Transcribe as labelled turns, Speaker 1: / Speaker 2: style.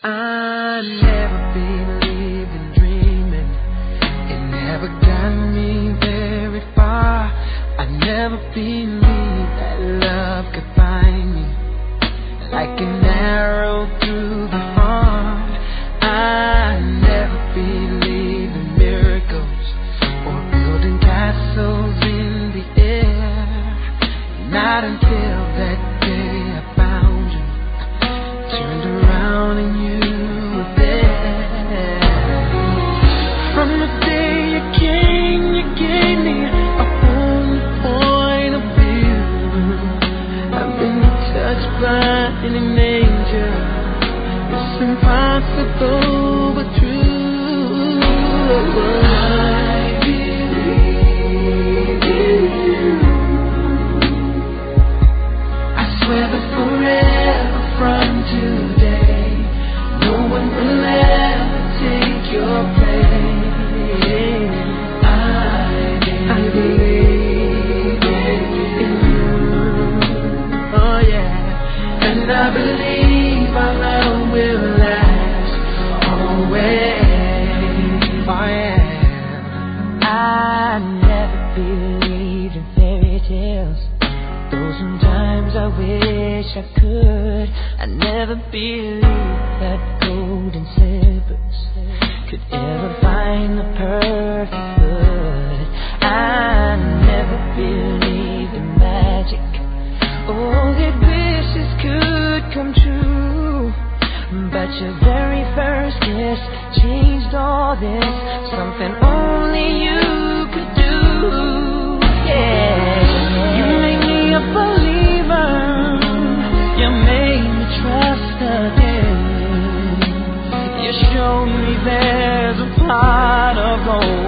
Speaker 1: I never believed in dreaming. It never got me very far. I never believed that love could find me like an arrow through the heart. I never believed in miracles or building castles in the air. Not until that day I found you, turned around and you were there. From the day you came, you gave me a whole new point of view. I've been touched by an angel. It's impossible but true. I believe in you. I swear that forever from today, no one will ever take your place. I believe in you. Oh yeah. And I believe our love will last always. Oh yeah. I never believed in fairy tales, though sometimes I wish I could. I never believed that golden slippers could ever find the perfect foot. I never believed in magic, oh, that wishes could come true. But your very first kiss changed all this, something only you could do. Yeah, you made me a believer. You made me trust again. You showed me there's a pot of gold